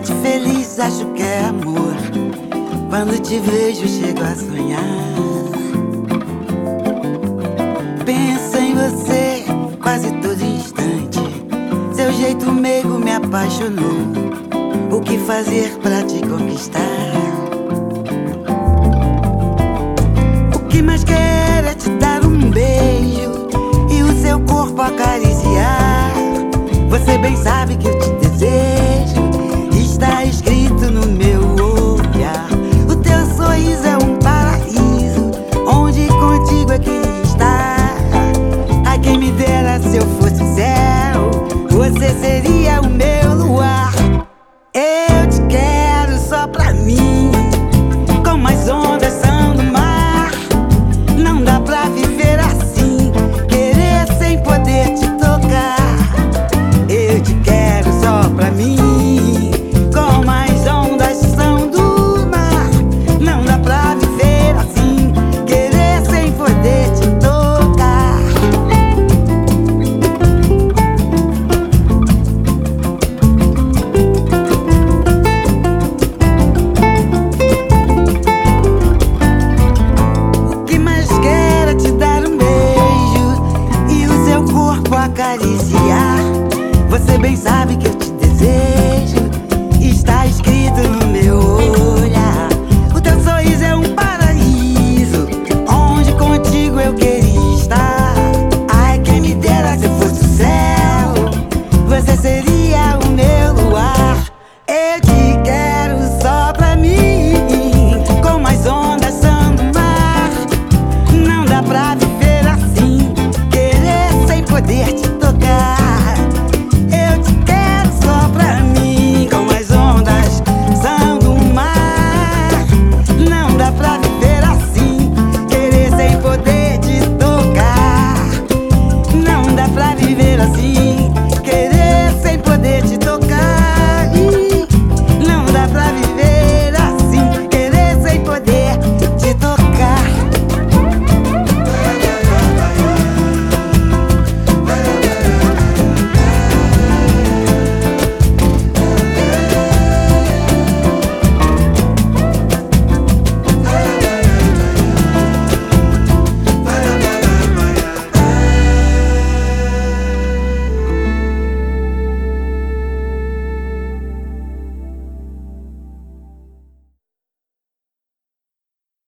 cidade feliz, acho que é amor. Quando te vejo, chego a sonhar. Penso em você quase todo instante. Seu jeito meigo me apaixonou. O que fazer pra te conquistar? O que mais quero é te dar um beijo e o seu corpo acariciar. Você bem sabe que eu te desejo, está escrito no meu olhar. O teu sorriso é um paraíso, onde contigo eu queria estar. Ai, quem me dera se eu fosse o céu, você seria o meu luar. Eu te quero só pra mim, como as ondas são do mar. Não dá pra viver assim, querer sem poder te tocar. Eu te quero só pra mim, como as ondas são do mar. Não dá pra viver assim, querer sem poder te tocar. O que mais quero é te dar um beijo e o seu corpo acariciar. Você bem sabe que eu te desejo, está escrito no meu olhar. O teu sorriso é um paraíso, onde contigo eu queria estar. Ai, quem me dera se eu fosse o céu, você seria o meu luar. Eu te quero só pra mim, como as ondas são do mar. Não dá pra viver assim, querer sem poder te